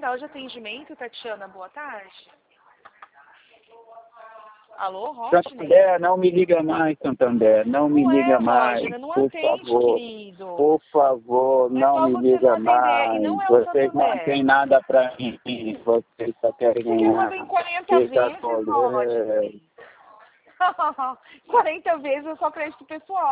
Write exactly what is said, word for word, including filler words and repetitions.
central de atendimento, Tatiana. Boa tarde. Alô, Rodney? Santander, não me liga mais, Santander. Não me não liga é, mais, Rodney, não por atende, favor. querido. Por favor, É não só me você liga não atender. mais. E não é o Vocês não Santander. têm nada pra mim. Vocês só querem Você quer ganhar. fazer em quarenta Fica vezes, colher. Rodney? quarenta vezes é só pra esse pessoal.